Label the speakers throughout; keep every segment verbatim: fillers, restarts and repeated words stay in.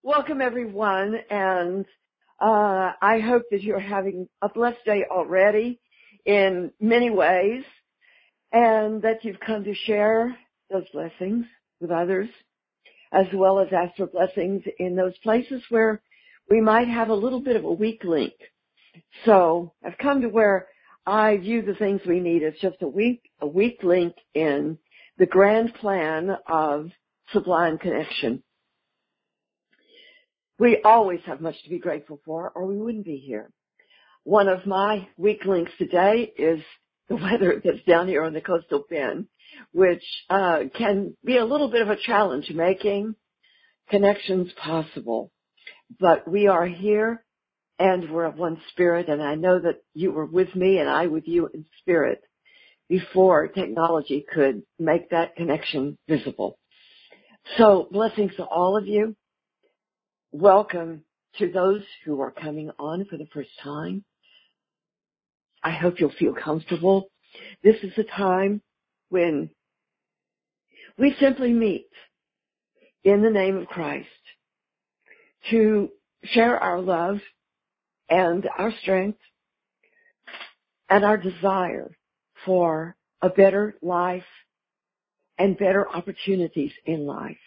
Speaker 1: Welcome, everyone, and uh, I hope that you're having a blessed day already in many ways, and that you've come to share those blessings with others, as well as ask for blessings in those places where we might have a little bit of a weak link. So I've come to where I view the things we need as just a weak, a weak link in the grand plan of Sublime Connection. We always have much to be grateful for, or we wouldn't be here. One of my weak links today is the weather that's down here on the coastal bend, which uh, can be a little bit of a challenge making connections possible. But we are here, and we're of one spirit, and I know that you were with me and I with you in spirit before technology could make that connection visible. So blessings to all of you. Welcome to those who are coming on for the first time. I hope you'll feel comfortable. This is a time when we simply meet in the name of Christ to share our love and our strength and our desire for a better life and better opportunities in life.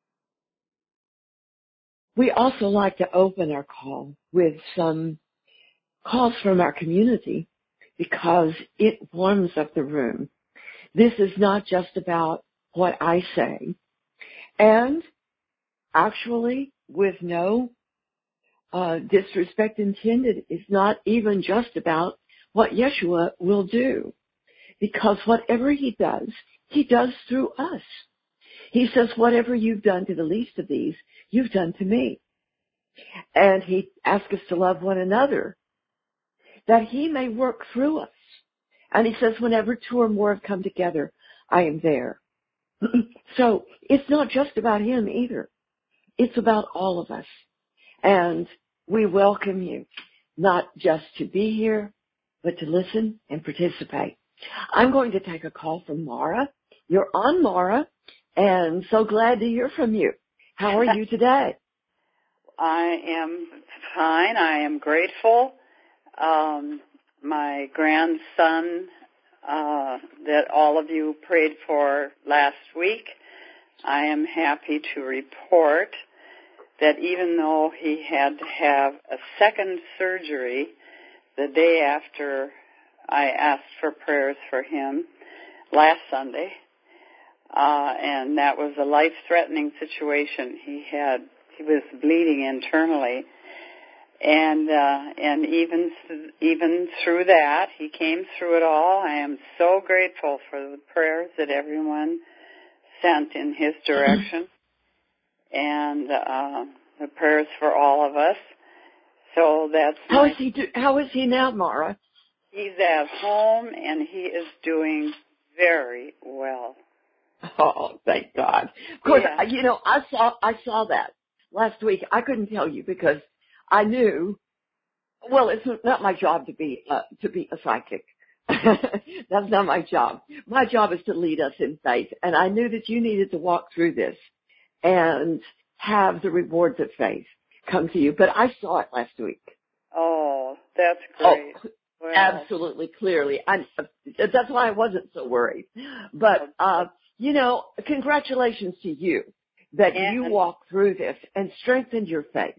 Speaker 1: We also like to open our call with some calls from our community because it warms up the room. This is not just about what I say. And actually, with no uh, disrespect intended, it's not even just about what Yeshua will do. Because whatever he does, he does through us. He says, whatever you've done to the least of these, you've done to me. And he asks us to love one another, that he may work through us. And he says, whenever two or more have come together, I am there. So it's not just about him either. It's about all of us. And we welcome you, not just to be here, but to listen and participate. I'm going to take a call from Mara. You're on, Mara, and so glad to hear from you. How are you today?
Speaker 2: I am fine. I am grateful. Um, my grandson uh, that all of you prayed for last week, I am happy to report that even though he had to have a second surgery the day after I asked for prayers for him last Sunday, uh, and that was a life-threatening situation. He had he was bleeding internally. And uh, and even even through that, he came through it all. I am so grateful for the prayers that everyone sent in his direction, and uh, the prayers for all of us. So that's
Speaker 1: how
Speaker 2: my,
Speaker 1: is he? Do, how is he now, Mara?
Speaker 2: He's at home and he is doing very well.
Speaker 1: Oh, thank God! Of course,
Speaker 2: Yeah.
Speaker 1: you know I saw I saw that last week. I couldn't tell you because I knew, well, it's not my job to be uh, to be a psychic. That's not my job. My job is to lead us in faith. And I knew that you needed to walk through this and have the rewards of faith come to you. But I saw it last week.
Speaker 2: Oh, that's great.
Speaker 1: Oh,
Speaker 2: well,
Speaker 1: absolutely, clearly. I, that's why I wasn't so worried. But, uh, you know, congratulations to you that
Speaker 2: and,
Speaker 1: you walked through this and strengthened your faith.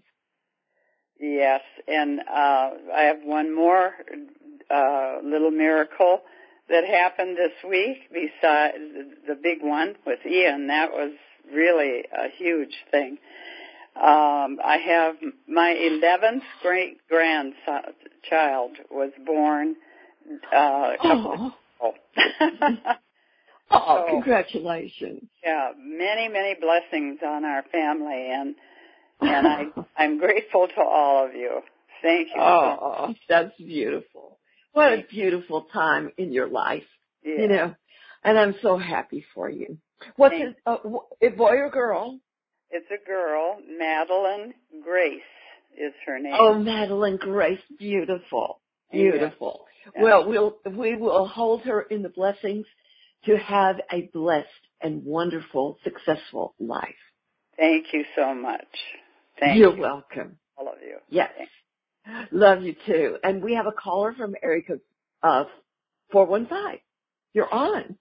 Speaker 2: Yes, and uh, I have one more uh, little miracle that happened this week besides the big one with Ian. That was really a huge thing. Um, I have my eleventh great grandchild was born uh, a couple
Speaker 1: Oh.
Speaker 2: of years ago.
Speaker 1: Oh,
Speaker 2: so,
Speaker 1: congratulations.
Speaker 2: Yeah, many, many blessings on our family, and and I, I'm grateful to all of you. Thank you.
Speaker 1: Oh,
Speaker 2: so
Speaker 1: that's beautiful. What a beautiful time in your life,
Speaker 2: yeah.
Speaker 1: you know, and I'm so happy for you. What's it, uh, a boy or girl?
Speaker 2: It's a girl. Madeline Grace is her name.
Speaker 1: Oh, Madeline Grace, beautiful, beautiful.
Speaker 2: Yeah.
Speaker 1: Well, we'll we will hold her in the blessings to have a blessed and wonderful, successful life.
Speaker 2: Thank you so much. Thank
Speaker 1: You're
Speaker 2: you.
Speaker 1: welcome.
Speaker 2: All of you.
Speaker 1: Yes.
Speaker 2: Thanks.
Speaker 1: Love you too. And we have a caller from area code uh, four one five. You're on.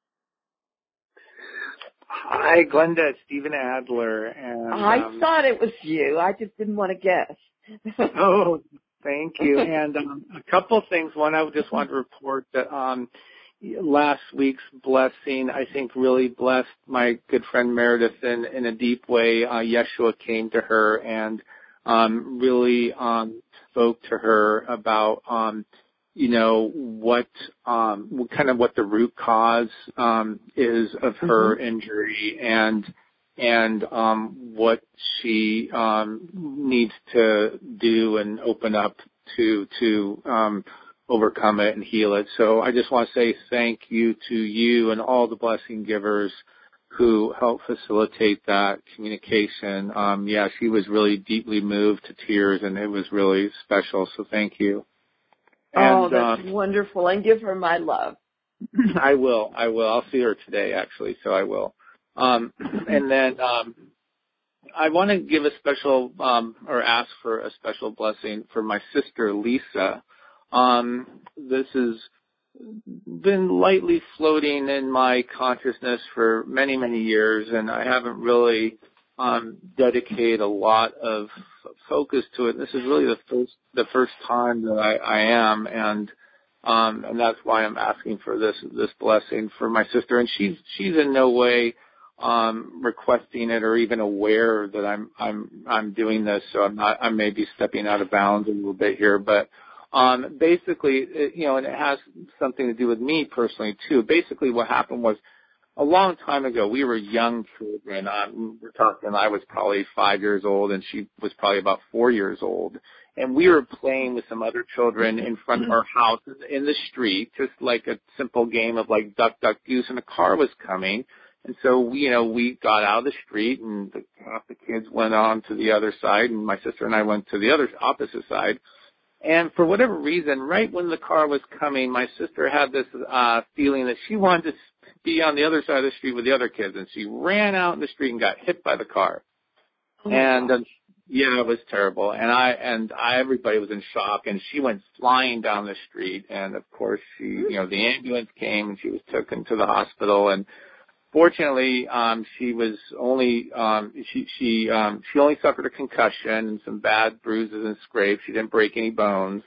Speaker 3: Hi, Glenda. It's Stephen Adler. And
Speaker 1: I
Speaker 3: um,
Speaker 1: thought it was you. I just didn't want to guess.
Speaker 3: oh, thank you. And um, a couple of things. One, I just want to report that um, last week's blessing, I think, really blessed my good friend Meredith in, in a deep way. Uh, Yeshua came to her and um, really um, spoke to her about um, you know, what, um, what kind of what the root cause, um, is of her mm-hmm. injury and, and, um, what she, um, needs to do and open up to, to, um, overcome it and heal it. So I just want to say thank you to you and all the blessing givers who helped facilitate that communication. Um, yeah, she was really deeply moved to tears and it was really special. So thank you. And,
Speaker 1: oh, that's
Speaker 3: um,
Speaker 1: wonderful. And give her my love.
Speaker 3: I will. I will. I'll see her today, actually, so I will. Um, and then um, I want to give a special um, or ask for a special blessing for my sister, Lisa. Um, this has been lightly floating in my consciousness for many, many years, and I haven't really um, dedicated a lot of focus to it. This is really the first the first time that I, I am, and um, and that's why I'm asking for this this blessing for my sister. And she's she's in no way um, requesting it or even aware that I'm I'm I'm doing this. So I'm not I may be stepping out of bounds a little bit here, but um, basically, it, you know, and it has something to do with me personally too. Basically, what happened was, a long time ago, we were young children. Um, we're talking, I was probably five years old and she was probably about four years old. And we were playing with some other children in front of our house in the street, just like a simple game of like duck, duck, goose, and a car was coming. And so, we, you know, we got out of the street and the, half the kids went on to the other side and my sister and I went to the other opposite side. And for whatever reason, right when the car was coming, my sister had this uh feeling that she wanted to be on the other side of the street with the other kids, and she ran out in the street and got hit by the car. Oh and uh, yeah, it was terrible. And I and I, everybody was in shock, and she went flying down the street. And of course, she, you know, the ambulance came, and she was taken to the hospital. And fortunately, um, she was only um, she she um, she only suffered a concussion and some bad bruises and scrapes. She didn't break any bones,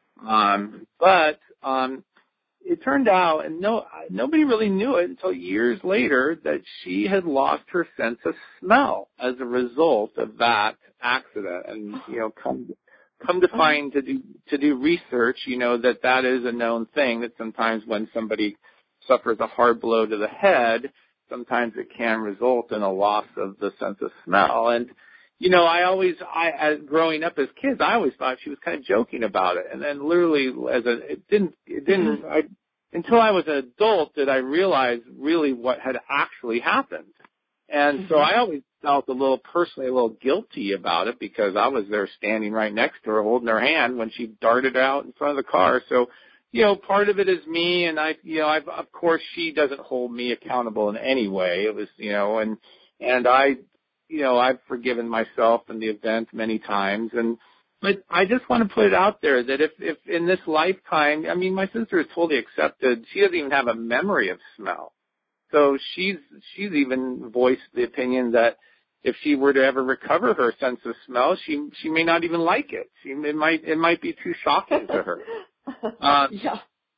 Speaker 3: um, but um, it turned out, and no nobody really knew it until years later, that she had lost her sense of smell as a result of that accident. And you know, come come to find to do to do research, you know, that that is a known thing. That sometimes when somebody suffers a hard blow to the head, sometimes it can result in a loss of the sense of smell. And, you know, I always, I, as growing up as kids, I always thought she was kind of joking about it. And then literally as a, it didn't, it didn't, I, until I was an adult did I realize really what had actually happened. And so I always felt a little, personally a little guilty about it because I was there standing right next to her holding her hand when she darted out in front of the car. So, you know, part of it is me, and I, you know, I've, of course, she doesn't hold me accountable in any way. It was, you know, and, and I, you know, I've forgiven myself in the event many times, and, but I just want to put it out there that if, if in this lifetime, I mean, my sister is totally accepted. She doesn't even have a memory of smell. So she's, she's even voiced the opinion that if she were to ever recover her sense of smell, she, she may not even like it. She, it might, it might be too shocking to her. Uh,
Speaker 1: yeah.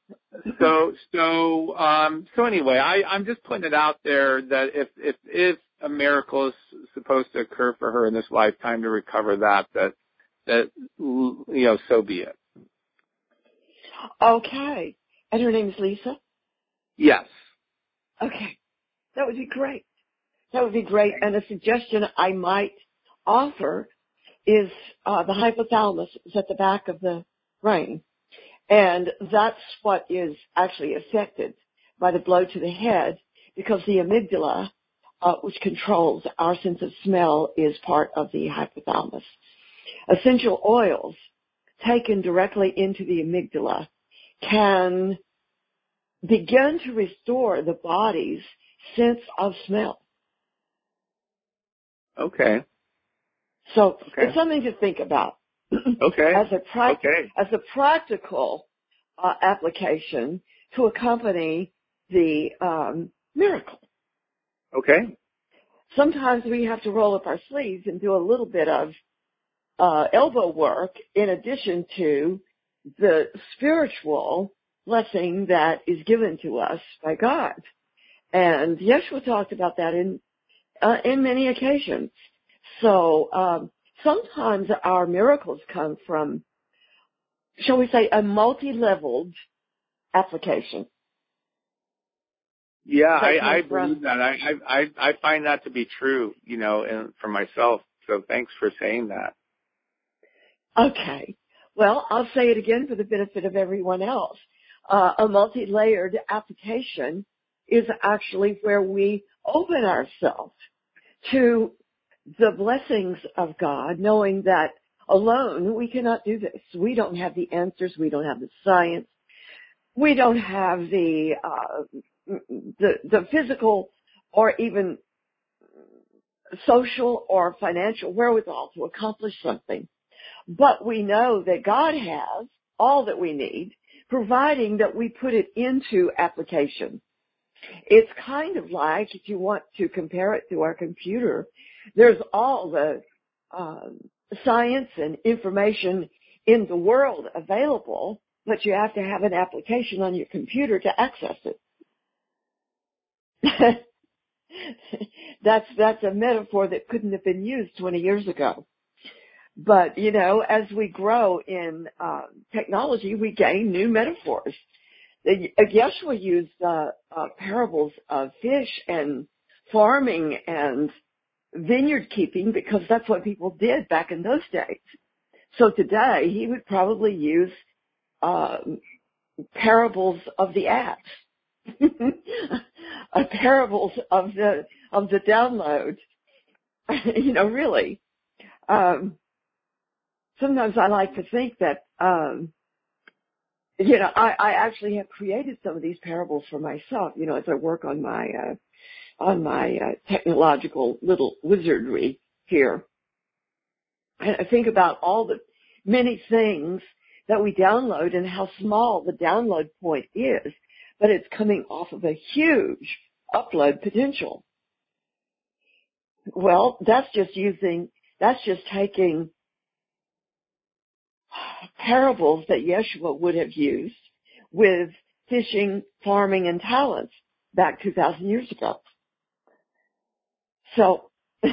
Speaker 3: so, so, um, so anyway, I, I'm just putting it out there that if, if, if a miracle is supposed to occur for her in this lifetime to recover that, that, that, you know, so be it.
Speaker 1: Okay. And her name is Lisa?
Speaker 3: Yes.
Speaker 1: Okay. That would be great. That would be great. And a suggestion I might offer is uh, the hypothalamus is at the back of the brain. And that's what is actually affected by the blow to the head because the amygdala, uh, which controls our sense of smell, is part of the hypothalamus. Essential oils taken directly into the amygdala can begin to restore the body's sense of smell.
Speaker 3: Okay.
Speaker 1: So
Speaker 3: Okay.
Speaker 1: it's something to think about.
Speaker 3: Okay.
Speaker 1: As a, pra-
Speaker 3: okay.
Speaker 1: as a practical uh, application to accompany the um, miracle.
Speaker 3: Okay.
Speaker 1: Sometimes we have to roll up our sleeves and do a little bit of uh, elbow work in addition to the spiritual blessing that is given to us by God. And Yeshua talked about that in uh, in many occasions. So um, sometimes our miracles come from, shall we say, a multi-leveled application.
Speaker 3: Yeah, I, I
Speaker 1: from,
Speaker 3: believe that. I, I I find that to be true, you know, and for myself. So thanks for saying that.
Speaker 1: Okay. Well, I'll say it again for the benefit of everyone else. Uh, a multi-layered application is actually where we open ourselves to the blessings of God, knowing that alone we cannot do this. We don't have the answers. We don't have the science. We don't have the uh, the the physical or even social or financial wherewithal to accomplish something. But we know that God has all that we need, providing that we put it into application. It's kind of like, if you want to compare it to our computer, there's all the uh, science and information in the world available, but you have to have an application on your computer to access it. that's that's a metaphor that couldn't have been used twenty years ago. But, you know, as we grow in uh, technology, we gain new metaphors. Yeshua used uh, uh, parables of fish and farming and vineyard keeping because that's what people did back in those days. So today he would probably use uh, parables of the apps, uh, parables of the of the download. You know, really. Um, sometimes I like to think that. Um, You know, I, I actually have created some of these parables for myself, you know, as I work on my, uh, on my uh, technological little wizardry here. And I think about all the many things that we download and how small the download point is, but it's coming off of a huge upload potential. Well, that's just using, that's just taking parables that Yeshua would have used with fishing, farming, and talents back two thousand years ago. So,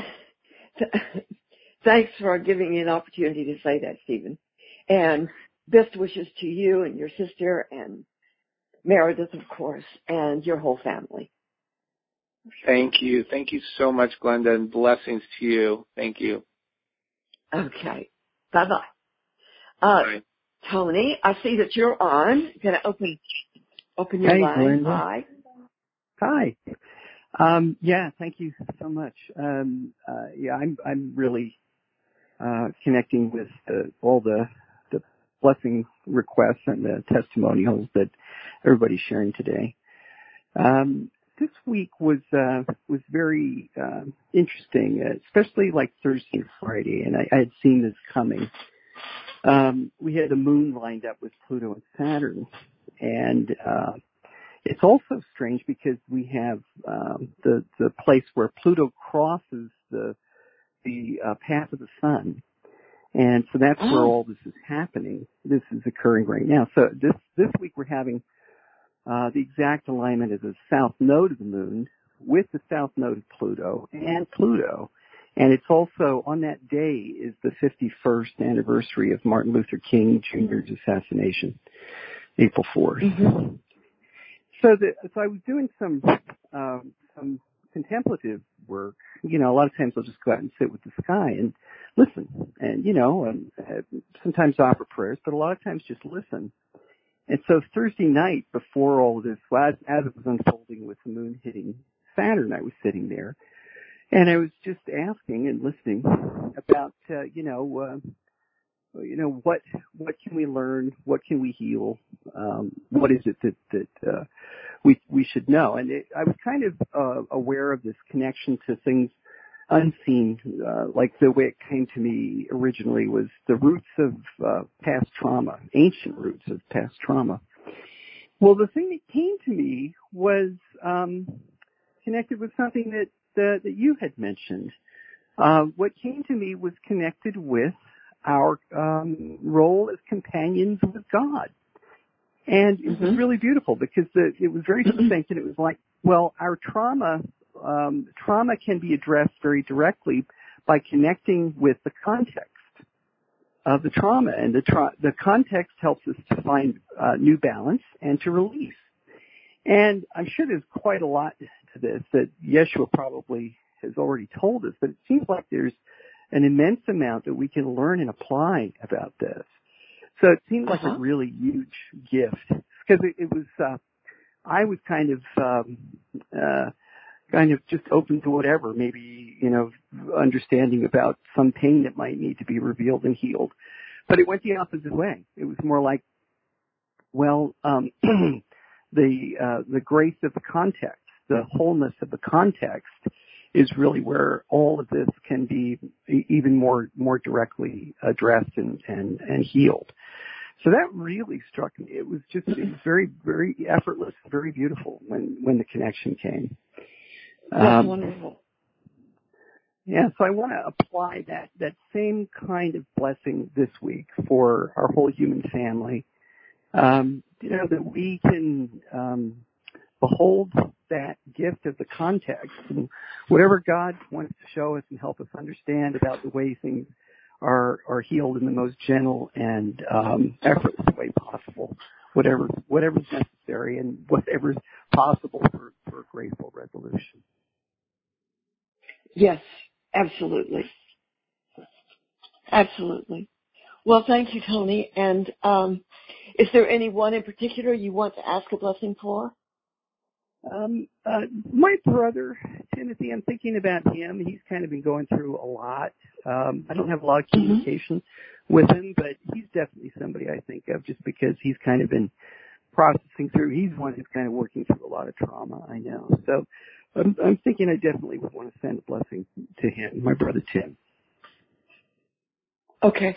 Speaker 1: thanks for giving me an opportunity to say that, Stephen. And best wishes to you and your sister and Meredith, of course, and your whole family.
Speaker 3: Thank you. Thank you so much, Glenda, and blessings to you. Thank you.
Speaker 1: Okay. Bye-bye. Uh,
Speaker 3: Bye.
Speaker 1: Tony, I see that you're on. Going to open open your
Speaker 4: hey,
Speaker 1: line.
Speaker 4: Glenda.
Speaker 1: Hi.
Speaker 4: Hi. Um, yeah, thank you so much. Um, uh, yeah, I'm I'm really uh, connecting with uh, all the the blessing requests and the testimonials that everybody's sharing today. Um, this week was uh, was very uh, interesting, especially like Thursday and Friday, and I, I had seen this coming. Um, we had the moon lined up with Pluto and Saturn, and uh, it's also strange because we have um, the the place where Pluto crosses the the uh, path of the sun, and so that's
Speaker 1: Oh.
Speaker 4: where all this is happening. This is occurring right now. So this this week we're having uh, the exact alignment of the south node of the moon with the south node of Pluto and Pluto. And it's also, on that day is the fifty-first anniversary of Martin Luther King Junior's assassination, April fourth.
Speaker 1: Mm-hmm.
Speaker 4: So, the, so I was doing some um, some contemplative work. You know, a lot of times I'll just go out and sit with the sky and listen, and you know, and uh, sometimes offer prayers, but a lot of times just listen. And so Thursday night, before all of this, well, as, as it was unfolding with the moon hitting Saturn, I was sitting there. And I was just asking and listening about, uh, you know, uh, you know, what what can we learn? What can we heal? Um, what is it that that uh, we we should know? And it, I was kind of uh, aware of this connection to things unseen, uh, like the way it came to me originally was the roots of uh, past trauma, ancient roots of past trauma. Well, the thing that came to me was um, connected with something that uh, that you had mentioned. Uh, what came to me was connected with our um, role as companions with God. And it was really beautiful because the, it was very succinct, and it was like, well, our trauma, um, trauma can be addressed very directly by connecting with the context of the trauma, and the, tra- the context helps us to find uh, new balance and to release. And I'm sure there's quite a lot to this that Yeshua probably has already told us, but it seems like there's an immense amount that we can learn and apply about this. So it seemed like uh-huh. a really huge gift because it, it was, uh, I was kind of, um, uh, kind of just open to whatever, maybe, you know, understanding about some pain that might need to be revealed and healed. But it went the opposite way. It was more like, well, um, the, uh, the grace of the context, the wholeness of the context is really where all of this can be even more, more directly addressed and, and, and healed. So that really struck me. It was just, it was very, very effortless, very beautiful when, when the connection came.
Speaker 1: That's um, wonderful.
Speaker 4: Yeah, so I want to apply that, that same kind of blessing this week for our whole human family. Um, you know, that we can, um, behold that gift of the context and whatever God wants to show us and help us understand about the way things are, are healed in the most gentle and, um, effortless way possible, whatever, whatever's necessary and whatever's possible for, for a graceful resolution.
Speaker 1: Yes, absolutely. Absolutely. Well, thank you, Tony. And, um, is there anyone in particular you want to ask a blessing for?
Speaker 4: Um, uh, my brother, Timothy, I'm thinking about him. He's kind of been going through a lot. Um, I don't have a lot of communication mm-hmm. with him, but he's definitely somebody I think of just because he's kind of been processing through. He's one who's kind of working through a lot of trauma, I know. So I'm, I'm thinking I definitely would want to send a blessing to him, my brother Tim.
Speaker 1: Okay.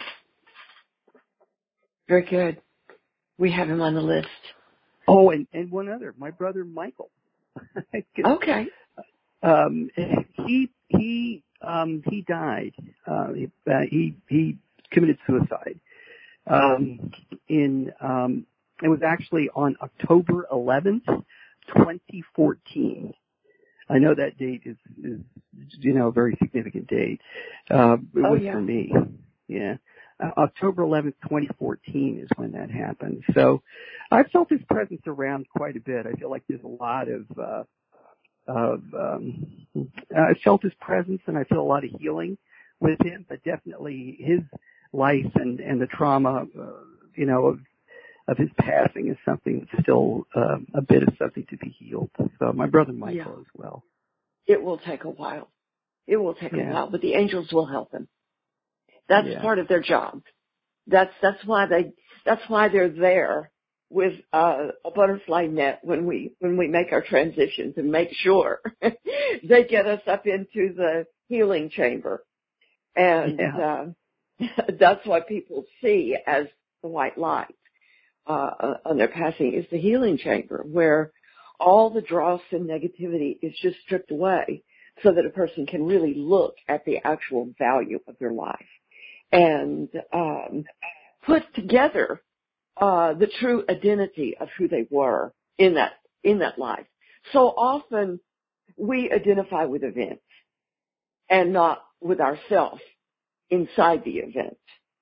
Speaker 1: Very good. We have him on the list.
Speaker 4: Oh, and, and one other, my brother Michael.
Speaker 1: Okay.
Speaker 4: Um, he he um, he died. Uh, he, uh, he he committed suicide. Um, in um, it was actually on October eleventh, twenty fourteen. I know that date is, is you know a very significant date. Uh, it
Speaker 1: oh,
Speaker 4: was
Speaker 1: yeah.
Speaker 4: for me. Yeah. Uh, October eleventh, twenty fourteen is when that happened. So I felt his presence around quite a bit. I feel like there's a lot of, uh, of, um, I felt his presence and I feel a lot of healing with him, but definitely his life and, and the trauma, uh, you know, of, of his passing is something that's still, uh, a bit of something to be healed. So my brother Michael
Speaker 1: yeah.
Speaker 4: as well.
Speaker 1: It will take a while. It will take
Speaker 4: yeah.
Speaker 1: a while, but the angels will help him. That's
Speaker 4: yeah.
Speaker 1: part of their job. That's that's why they that's why they're there with uh, a butterfly net when we when we make our transitions and make sure they get us up into the healing chamber, and
Speaker 4: yeah.
Speaker 1: uh, that's what people see as the white light uh, on their passing is the healing chamber where all the dross and negativity is just stripped away, so that a person can really look at the actual value of their life and um, put together uh, the true identity of who they were in that in that life. So often we identify with events and not with ourselves inside the event.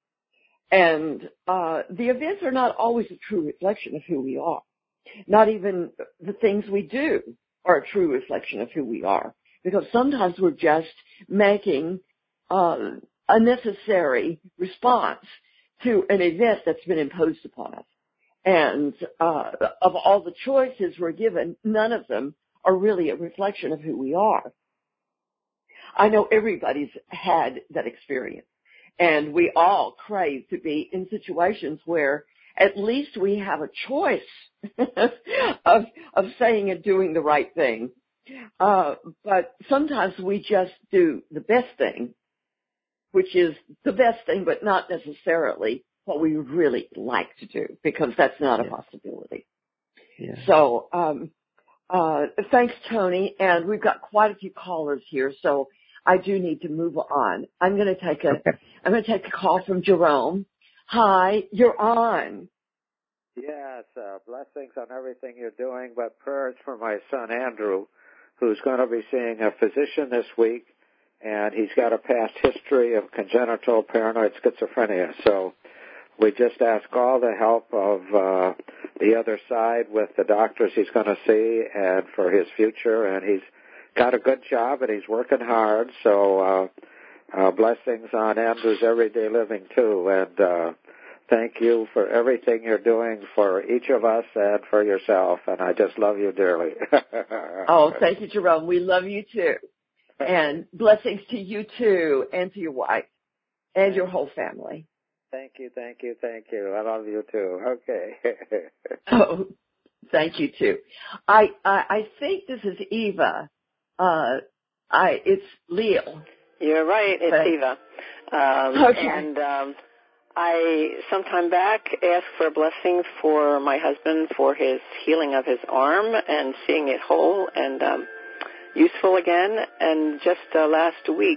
Speaker 1: And uh, the events are not always a true reflection of who we are. Not even the things we do are a true reflection of who we are, because sometimes we're just making uh, a necessary response to an event that's been imposed upon us. And uh, of all the choices we're given, none of them are really a reflection of who we are. I know everybody's had that experience, and we all crave to be in situations where at least we have a choice of of saying and doing the right thing Uh, but sometimes we just do the best thing, which is the best thing, but not necessarily what we really like to do, because that's not a
Speaker 4: yeah.
Speaker 1: possibility.
Speaker 4: Yeah.
Speaker 1: So, um, uh, thanks, Tony. And we've got quite a few callers here, so I do need to move on. I'm going to take a,
Speaker 4: Okay.
Speaker 1: I'm going to take a call from Jerome. Hi, you're on.
Speaker 5: Yes, uh, blessings on everything you're doing, but prayers for my son Andrew, who's going to be seeing a physician this week, and he's got a past history of congenital paranoid schizophrenia. So we just ask all the help of uh, the other side with the doctors he's going to see and for his future. And he's got a good job and he's working hard. So uh, uh, blessings on Andrew's everyday living too. And uh, thank you for everything you're doing for each of us and for yourself. And I just love you dearly.
Speaker 1: Oh, thank you, Jerome. We love you too. And blessings to you too, and to your wife and your whole family.
Speaker 5: Thank you, thank you, thank you. I love you too. Okay.
Speaker 1: Oh, thank you too. I, I I think this is Eva. Uh, I it's Leo.
Speaker 6: You're right. It's
Speaker 1: But,
Speaker 6: Eva. Um,
Speaker 1: okay.
Speaker 6: And um, I sometime back asked for a blessing for my husband for his healing of his arm and seeing it whole and um, useful again. And just uh, last week.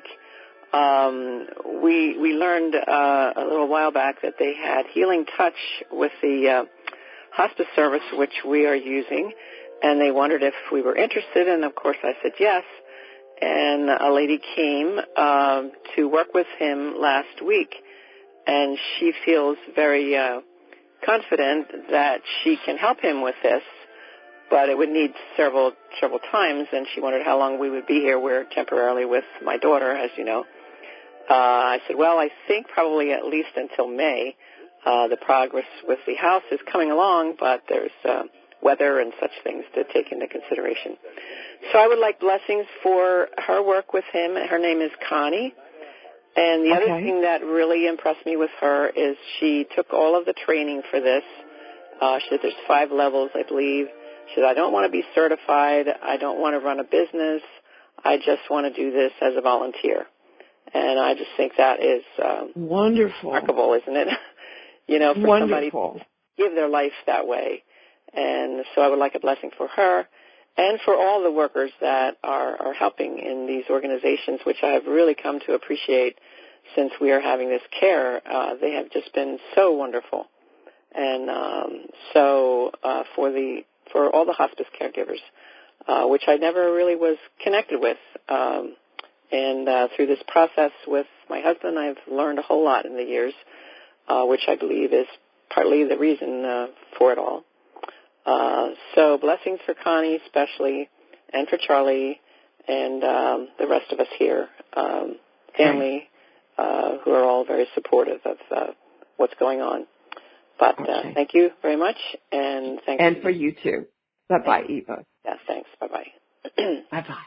Speaker 6: Um, we we learned uh, a little while back that they had Healing Touch with the uh, hospice service, which we are using, and they wondered if we were interested, and of course I said yes. And a lady came um, to work with him last week, and she feels very uh, confident that she can help him with this, but it would need several several times, and she wondered how long we would be here. We're temporarily with my daughter, as you know. Uh, I said, well, I think probably at least until May. Uh, the progress with the house is coming along, but there's uh, weather and such things to take into consideration. So I would like blessings for her work with him. Her name is Connie. And the
Speaker 1: Okay.
Speaker 6: other thing that really impressed me with her is she took all of the training for this. Uh, she said there's five levels, I believe. She said, I don't want to be certified. I don't want to run a business. I just want to do this as a volunteer. And I just think that is um,
Speaker 1: Wonderful.
Speaker 6: remarkable, isn't it? You know, for
Speaker 1: Wonderful.
Speaker 6: somebody to give their life that way. And so I would like a blessing for her and for all the workers that are, are helping in these organizations, which I have really come to appreciate since we are having this care. Uh, they have just been so wonderful. And um, so uh, for the for all the hospice caregivers, uh, which I never really was connected with. Um, and uh, through this process with my husband, I've learned a whole lot in the years, uh, which I believe is partly the reason uh, for it all. Uh, so blessings for Connie especially, and for Charlie, and um, the rest of us here, um, family, uh, who are all very supportive of uh, what's going on. But uh,
Speaker 1: Okay.
Speaker 6: thank you very much, and thank
Speaker 1: And
Speaker 6: you.
Speaker 1: for you too. Bye-bye, Eva.
Speaker 6: Yes, thanks. Bye-bye.
Speaker 1: Bye-bye.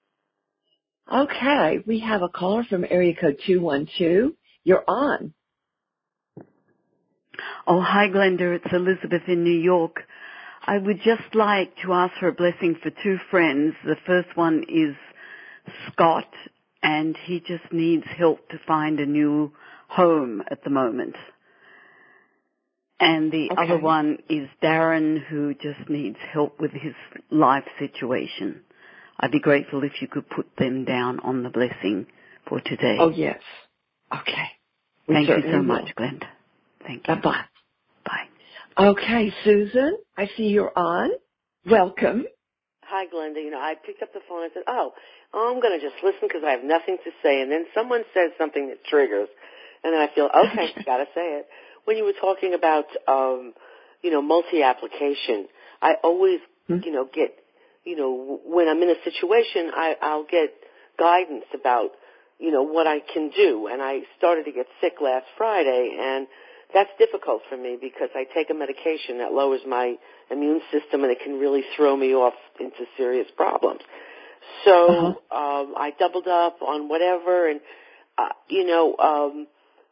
Speaker 1: Okay, we have a caller from area code two one two. You're on.
Speaker 7: Oh, hi, Glenda. It's Elizabeth in New York. I would just like to ask for a blessing for two friends. The first one is Scott, and he just needs help to find a new home at the moment. And the
Speaker 1: Okay.
Speaker 7: other one is Darren, who just needs help with his life situation. I'd be grateful if you could put them down on the blessing for today.
Speaker 1: Oh, yes. Okay. We
Speaker 7: Thank you
Speaker 1: certainly
Speaker 7: so
Speaker 1: will.
Speaker 7: much, Glenda. Thank you.
Speaker 1: Bye-bye.
Speaker 7: Bye.
Speaker 1: Okay, Susan, I see you're on. Welcome.
Speaker 8: Hi, Glenda. You know, I picked up the phone and said, oh, oh I'm going to just listen because I have nothing to say. And then someone says something that triggers. And then I feel, okay, got to say it. When you were talking about, um, you know, multi-application, I always, hmm? you know, get, you know, when I'm in a situation, I, I'll get guidance about, you know, what I can do. And I started to get sick last Friday, and that's difficult for me because I take a medication that lowers my immune system, and it can really throw me off into serious problems. So uh-huh. um, I doubled up on whatever, and, uh, you know, um,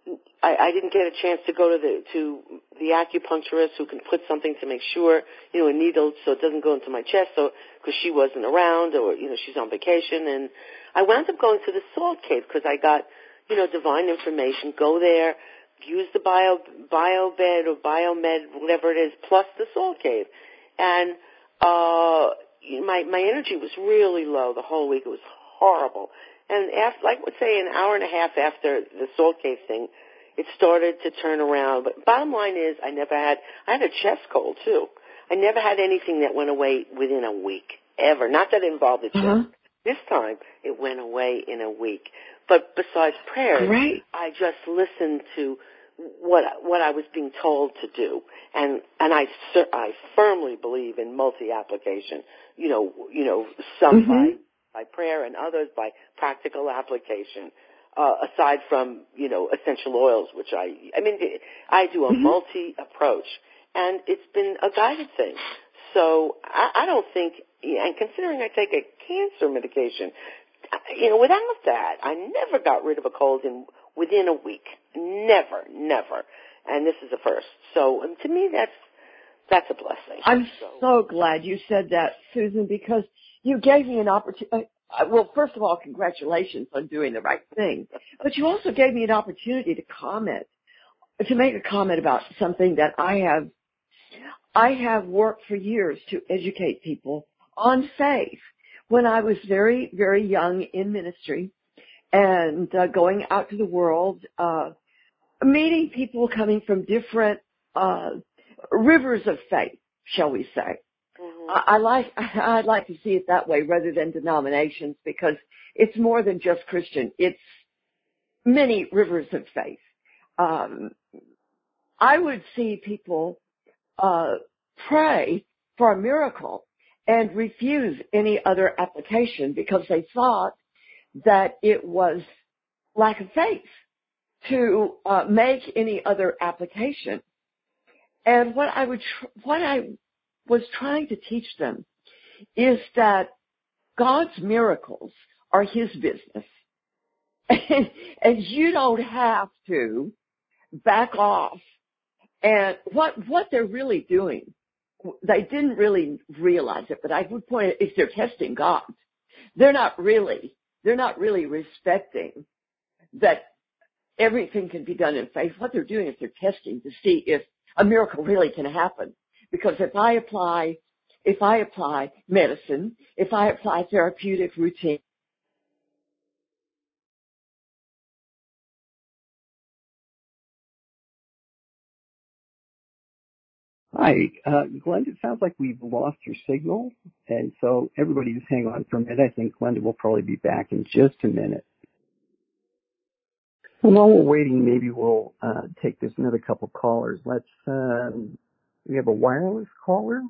Speaker 8: I, I didn't get a chance to go to the to the acupuncturist who can put something to make sure, you know, a needle so it doesn't go into my chest, so because she wasn't around or, you know, she's on vacation. And I wound up going to the Salt Cave because I got, you know, divine information. Go there, use the bio biobed or biomed, whatever it is, plus the Salt Cave. And uh, my my energy was really low the whole week. It was horrible. And after, like, let's say an hour and a half after the Salt Cave thing, it started to turn around. But bottom line is, I never had, I had a chest cold too. I never had anything that went away within a week, ever. Not that it involved the chest. Uh-huh. This time, it went away in a week. But besides prayers,
Speaker 1: Great.
Speaker 8: I just listened to what what I was being told to do, and and I I firmly believe in multi-application. You know, you know, some mm-hmm. by by prayer and others by practical application. Uh, aside from, you know, essential oils, which I, I mean, I do a mm-hmm. multi-approach, and it's been a guided thing. So I, I don't think, and considering I take a cancer medication, you know, without that, I never got rid of a cold in within a week. Never, never. And this is a first. So um, to me, that's that's a blessing.
Speaker 1: I'm
Speaker 8: so.
Speaker 1: so glad you said that, Susan, because you gave me an opportunity. Well, first of all, congratulations on doing the right thing. But you also gave me an opportunity to comment, to make a comment about something that I have, I have worked for years to educate people on faith. When I was very, very young in ministry and uh, going out to the world, uh, meeting people coming from different uh, rivers of faith, shall we say. I like, I'd like to see it that way rather than denominations because it's more than just Christian. It's many rivers of faith. Um, I would see people, uh, pray for a miracle and refuse any other application because they thought that it was lack of faith to, uh, make any other application. And what I would, tr- what I was trying to teach them is that God's miracles are His business. And, and you don't have to back off. And what, what they're really doing, they didn't really realize it, but I would point out if they're testing God, they're not really, they're not really respecting that everything can be done in faith. What they're doing is they're testing to see if a miracle really can happen. Because if I apply If I apply medicine, if I apply therapeutic routine,
Speaker 4: Hi, uh, Glenda, it sounds like we've lost your signal, and so everybody just hang on for a minute. I think Glenda will probably be back in just a minute. And while we're waiting, maybe we'll uh, take this another couple callers. Let's, um, we have a wireless caller.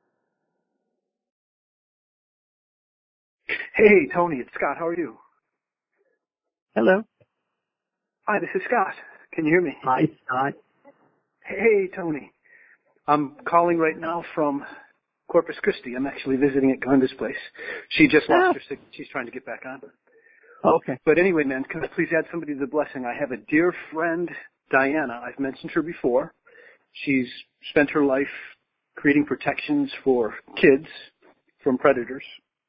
Speaker 9: Hey, Tony, it's Scott. How are you?
Speaker 4: Hello.
Speaker 9: Hi, this is Scott. Can you hear me?
Speaker 4: Hi, Scott.
Speaker 9: Hey, Tony. I'm calling right now from Corpus Christi. I'm actually visiting at Glenda's place. She just lost
Speaker 4: ah.
Speaker 9: her signal. She's trying to get back on.
Speaker 4: Okay.
Speaker 9: But anyway, man, can I please add somebody to the blessing? I have a dear friend, Diana. I've mentioned her before. She's spent her life creating protections for kids from predators.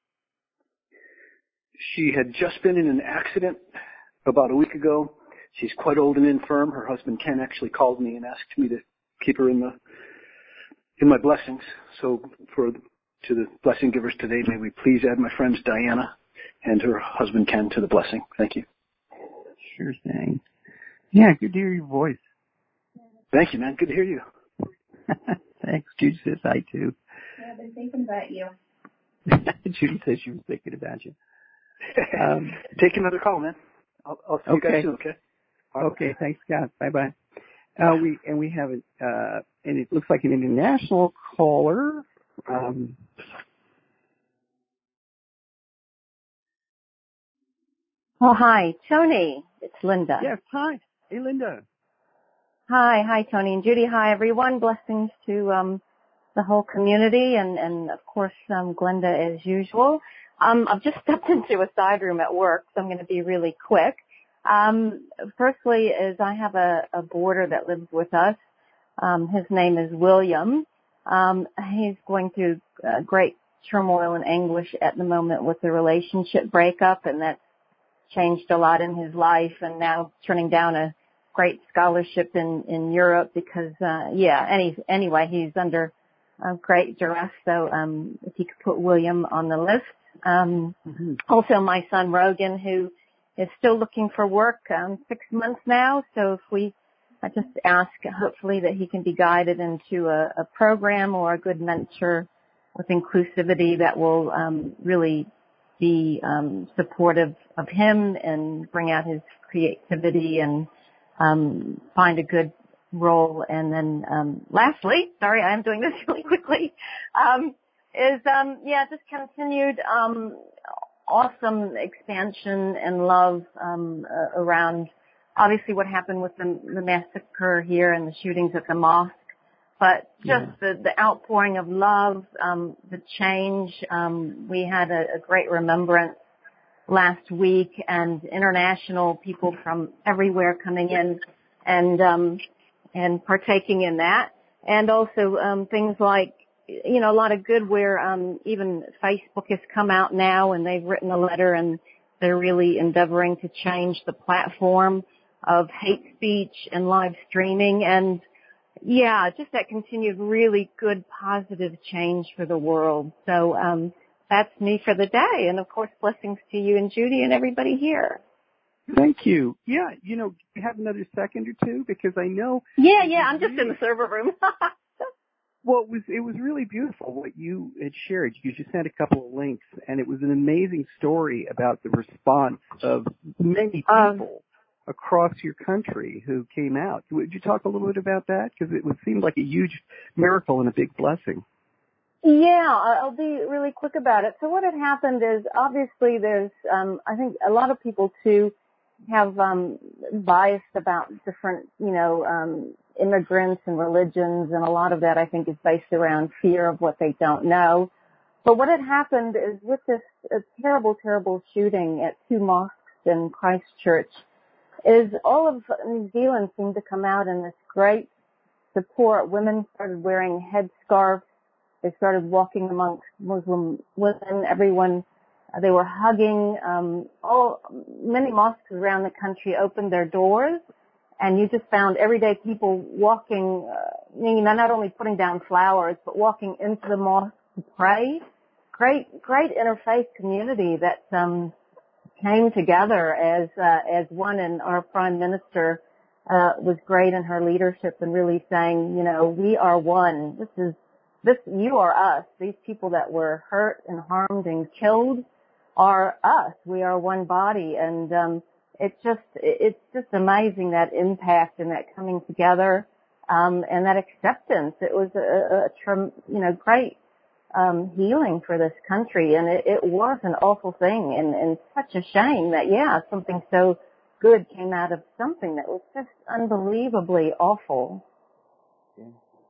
Speaker 9: She had just been in an accident about a week ago. She's quite old and infirm. Her husband Ken actually called me and asked me to keep her in the in my blessings. So for to the blessing givers today, may we please add my friends Diana and her husband Ken to the blessing. Thank you.
Speaker 4: Sure thing. Yeah, good to hear your voice.
Speaker 9: Thank you, man. Good to hear you.
Speaker 4: Thanks. Judy says hi too.
Speaker 10: Yeah, I've been thinking about you.
Speaker 4: Judy says she was thinking about you. Um,
Speaker 9: Take another call, man. I'll, I'll see
Speaker 4: okay.
Speaker 9: you guys soon, okay?
Speaker 4: Right. Okay, thanks, Scott. Bye-bye. Uh, we, and we have, a, uh, and it looks like an international caller. Um,
Speaker 10: oh, hi, Tony. It's Linda.
Speaker 4: Yes, hi. Hey, Linda.
Speaker 10: Hi, hi, Tony and Judy. Hi, everyone. Blessings to um, the whole community and, and of course, um, Glenda as usual. Um, I've just stepped into a side room at work, so I'm going to be really quick. Um, firstly, is I have a, a boarder that lives with us. Um, his name is William. Um, he's going through uh, great turmoil and anguish at the moment with the relationship breakup, and that's changed a lot in his life, and now turning down a great scholarship in, in Europe because, uh, yeah, any, anyway, he's under uh, great duress. So, um, if you could put William on the list. Um, mm-hmm. Also my son Rogan, who is still looking for work, um, six months now. So if we, I just ask hopefully that he can be guided into a, a program or a good mentor with inclusivity that will, um, really be, um, supportive of him and bring out his creativity and, um, find a good role. And then, um, lastly, sorry, I am doing this really quickly, um, is, um, yeah, just continued, um, awesome expansion and love, um, uh, around obviously what happened with the, the massacre here and the shootings at the mosque, but just yeah. the, the outpouring of love, um, the change. Um, we had a, a great remembrance last week and international people from everywhere coming in and, um, and partaking in that. And also, um, things like, you know, a lot of good where, um, even Facebook has come out now and they've written a letter and they're really endeavoring to change the platform of hate speech and live streaming. And yeah, just that continued really good positive change for the world. So, um, that's me for the day. And of course, blessings to you and Judy and everybody here.
Speaker 4: Thank you. Yeah, you know, you have another second or two because I know.
Speaker 10: Yeah, yeah, I'm just in the server room.
Speaker 4: Well, it was it was really beautiful what you had shared. You just sent a couple of links, and it was an amazing story about the response of many people um, across your country who came out. Would you talk a little bit about that? Because it would seem like a huge miracle and a big blessing.
Speaker 10: Yeah, I'll be really quick about it. So what had happened is obviously there's, um, I think a lot of people too have um, bias about different, you know, um, immigrants and religions, and a lot of that I think is based around fear of what they don't know. But what had happened is with this uh, terrible, terrible shooting at two mosques in Christchurch, is all of New Zealand seemed to come out in this great support. Women started wearing headscarves. They started walking amongst Muslim women. Everyone, uh, they were hugging. Um, all many mosques around the country opened their doors, and you just found everyday people walking. Uh, meaning, they're not only putting down flowers, but walking into the mosque to pray. Great, great interfaith community that um, came together as uh, as one. And our Prime Minister uh, was great in her leadership and really saying, you know, we are one. This is This, you are us. These people that were hurt and harmed and killed are us. We are one body. And, um, it's just, it's just amazing that impact and that coming together, um, and that acceptance. It was a, a, a you know, great, um, healing for this country. And it, it was an awful thing and, and such a shame that, yeah, something so good came out of something that was just unbelievably awful.
Speaker 4: Yeah.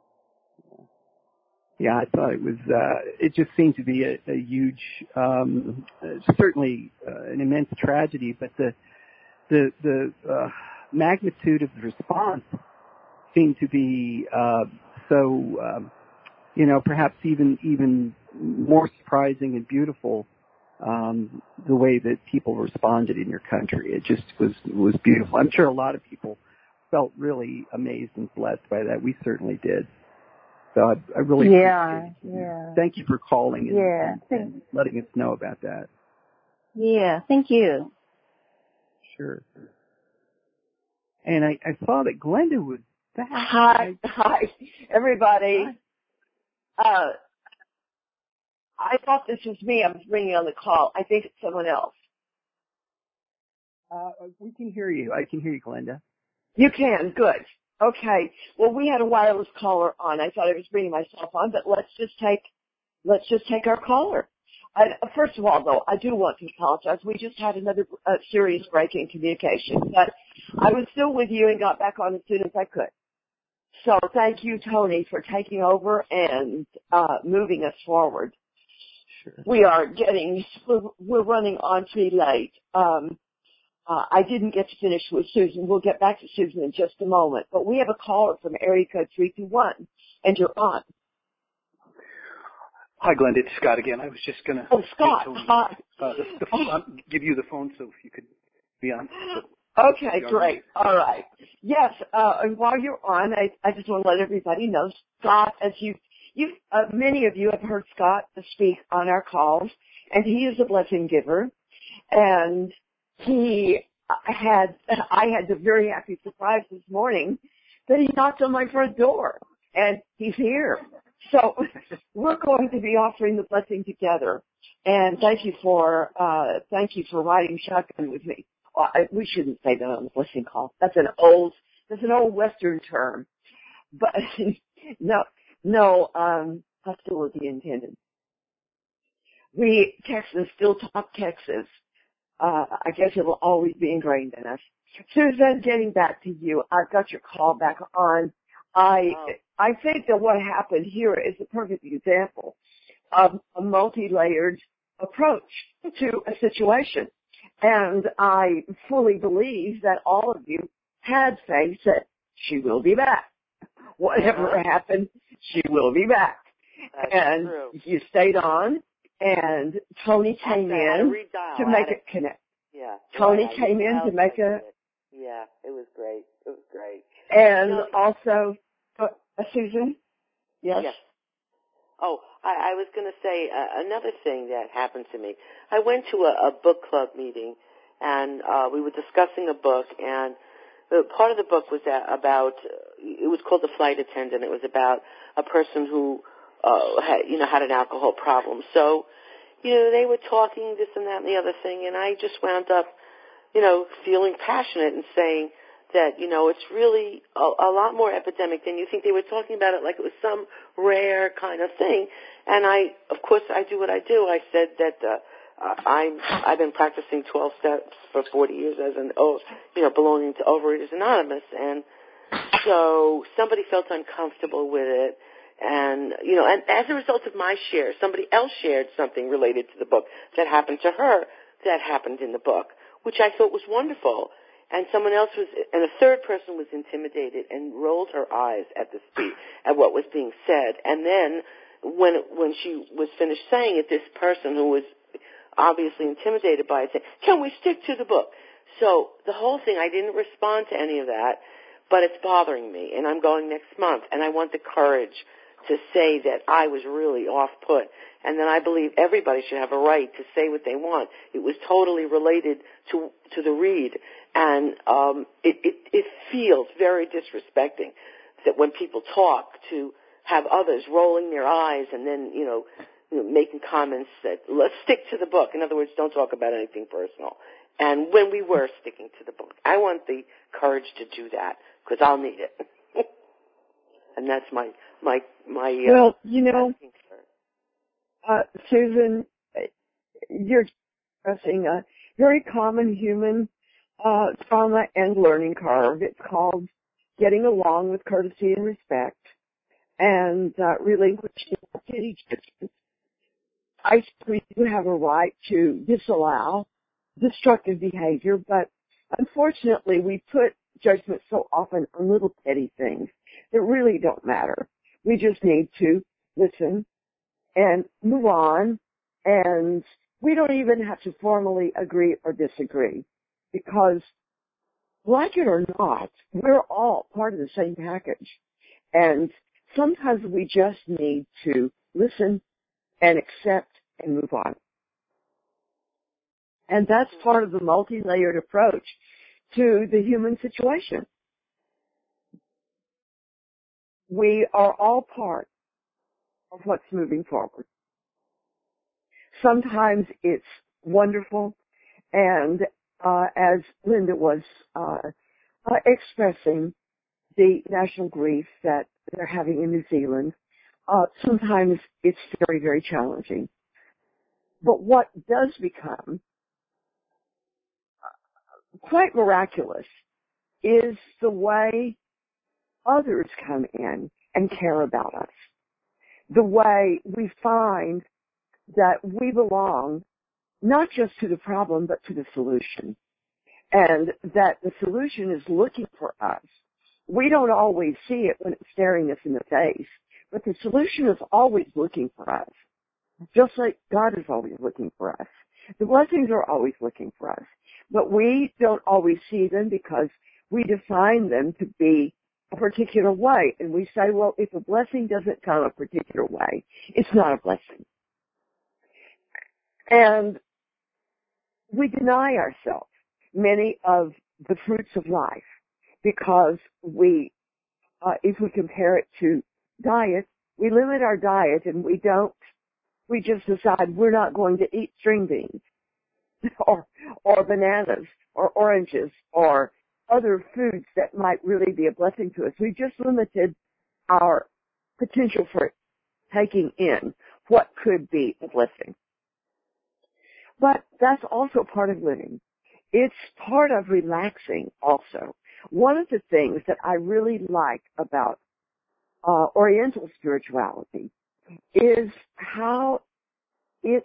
Speaker 4: Yeah, I thought it was, uh, it just seemed to be a, a huge, um, uh, certainly uh, an immense tragedy, but the, the, the, uh, magnitude of the response seemed to be, uh, so, um, you know, perhaps even, even more surprising and beautiful, um, the way that people responded in your country. It just was, was beautiful. I'm sure a lot of people felt really amazed and blessed by that. We certainly did. So I, I really
Speaker 10: yeah,
Speaker 4: appreciate it.
Speaker 10: Yeah.
Speaker 4: Thank you for calling and,
Speaker 10: yeah.
Speaker 4: and, and letting us know about that.
Speaker 10: Yeah, thank you.
Speaker 4: Sure. And I, I saw that Glenda was back.
Speaker 1: Hi,
Speaker 4: I,
Speaker 1: hi, everybody. Hi. Uh, I thought this was me. I was ringing on the call. I think it's someone else.
Speaker 4: Uh, we can hear you. I can hear you, Glenda.
Speaker 1: You can. Good. Okay. Well, we had a wireless caller on. I thought I was bringing myself on, but let's just take, let's just take our caller. I, first of all, though, I do want to apologize. We just had another uh, serious break in communication, but I was still with you and got back on as soon as I could. So thank you, Tony, for taking over and uh, moving us forward.
Speaker 4: Sure.
Speaker 1: We are getting, we're, we're running on pretty late. Um, uh, I didn't get to finish with Susan. We'll get back to Susan in just a moment. But we have a caller from area code three two one, and you're on.
Speaker 9: Hi, Glenda. It's Scott again. I was just going to
Speaker 1: oh, Scott. Hi.
Speaker 9: Uh, the, the phone, I'll give you the phone so if you could be on.
Speaker 1: Okay, great. All right. Yes, uh, and while you're on, I, I just want to let everybody know, Scott, as you, you, uh, many of you have heard Scott speak on our calls, and he is a blessing giver, and he had, I had the very happy surprise this morning that he knocked on my front door, and he's here. So we're going to be offering the blessing together, and thank you for, uh, thank you for riding shotgun with me. Well, I, we shouldn't say that on the blessing call. That's an old, that's an old Western term. But no, no, um, hostility intended. We Texans still talk Texas. Uh, I guess it will always be ingrained in us. Susan, getting back to you, I've got your call back on. I,
Speaker 8: oh.
Speaker 1: I think that what happened here is a perfect example of a multi-layered approach to a situation. And I fully believe that all of you had faith that she will be back. Whatever
Speaker 8: uh-huh.
Speaker 1: happened, she will be back.
Speaker 8: That's
Speaker 1: and
Speaker 8: true.
Speaker 1: You stayed on, and Tony came in to make it connect.
Speaker 8: Yeah.
Speaker 1: Tony
Speaker 8: right.
Speaker 1: came in to make a...
Speaker 8: It. Yeah, it was great. It was great.
Speaker 1: And
Speaker 8: you know,
Speaker 1: also, uh, Susan? Yes?
Speaker 8: Yes. Oh, I, I was going to say uh, another thing that happened to me. I went to a, a book club meeting, and uh, we were discussing a book, and the, part of the book was that about, it was called The Flight Attendant. It was about a person who, uh, had, you know, had an alcohol problem. So, you know, they were talking this and that and the other thing, and I just wound up, you know, feeling passionate and saying that, you know, it's really a, a lot more epidemic than you think. They were talking about it like it was some rare kind of thing. And I, of course, I do what I do. I said that uh, I'm, I've been practicing twelve steps for forty years as an, oh, you know, belonging to Overeaters Anonymous. And so somebody felt uncomfortable with it. And, you know, and as a result of my share, somebody else shared something related to the book that happened to her that happened in the book, which I thought was wonderful. And someone else was, and a third person was intimidated and rolled her eyes at the speech, at what was being said. And then when when she was finished saying it, this person who was obviously intimidated by it said, "Can we stick to the book?" So the whole thing, I didn't respond to any of that, but it's bothering me, and I'm going next month, and I want the courage to say that I was really off-put, and that I believe everybody should have a right to say what they want. It was totally related to to the read, and um, it, it, it feels very disrespecting that when people talk to have others rolling their eyes and then, you know, you know, making comments that, let's stick to the book. In other words, don't talk about anything personal. And when we were sticking to the book, I want the courage to do that, because I'll need it. And that's my, my, my, uh,
Speaker 1: well, you know, uh, Susan, you're expressing a very common human, uh, trauma and learning curve. It's called getting along with courtesy and respect and, uh, relinquishing pity judgments. I think we do have a right to disallow destructive behavior, but unfortunately we put judgment so often on little petty things that really don't matter. We just need to listen and move on, and we don't even have to formally agree or disagree, because like it or not, we're all part of the same package. And sometimes we just need to listen and accept and move on. And that's part of the multi-layered approach to the human situation. We are all part of what's moving forward. Sometimes it's wonderful, and uh, as Linda was uh, uh, expressing the national grief that they're having in New Zealand, uh, sometimes it's very, very challenging. But what does become quite miraculous is the way others come in and care about us. The way we find that we belong not just to the problem but to the solution. and that the solution is looking for us. We don't always see it when it's staring us in the face, but the solution is always looking for us, just like God is always looking for us. The blessings are always looking for us, but we don't always see them because we define them to be a particular way, and we say, well, if a blessing doesn't come a particular way, it's not a blessing. And we deny ourselves many of the fruits of life because we, uh, if we compare it to diet, we limit our diet and we don't, we just decide we're not going to eat string beans or, or bananas or oranges or other foods that might really be a blessing to us. We just limited our potential for taking in what could be a blessing. But that's also part of living. It's part of relaxing also. One of the things that I really like about uh, Oriental spirituality is how it's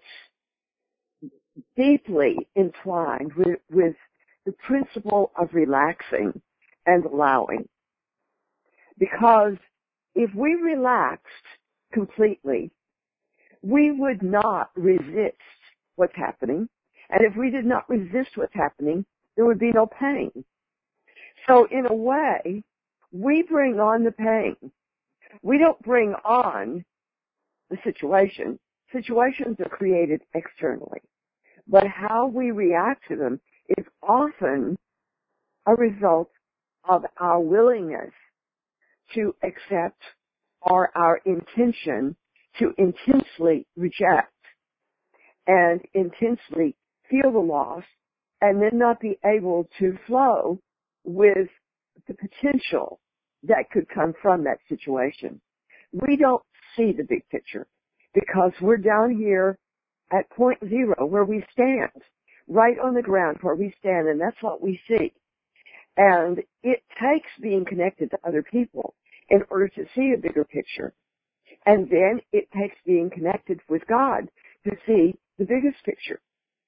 Speaker 1: deeply entwined with, with the principle of relaxing and allowing. Because if we relaxed completely, we would not resist what's happening. And if we did not resist what's happening, there would be no pain. So in a way, we bring on the pain. We don't bring on the situation. Situations are created externally. But how we react to them is often a result of our willingness to accept or our intention to intensely reject and intensely feel the loss and then not be able to flow with the potential that could come from that situation. We don't see the big picture because we're down here at point zero where we stand, right on the ground where we stand, and that's what we see. And it takes being connected to other people in order to see a bigger picture. And then it takes being connected with God to see the biggest picture.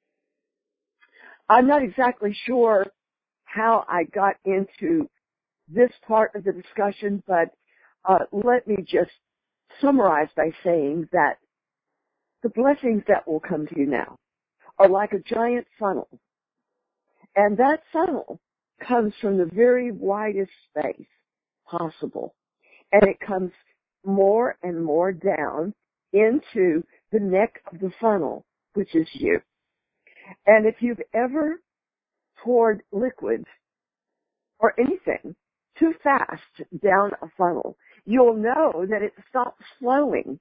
Speaker 1: I'm not exactly sure how I got into this part of the discussion, but uh, let me just summarize by saying that the blessings that will come to you now are like a giant funnel. And that funnel comes from the very widest space possible. And it comes more and more down into the neck of the funnel, which is you. And if you've ever poured liquid or anything too fast down a funnel, you'll know that it stops flowing.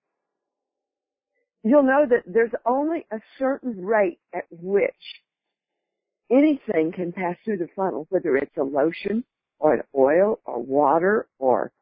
Speaker 1: You'll know that there's only a certain rate at which anything can pass through the funnel, whether it's a lotion or an oil or water or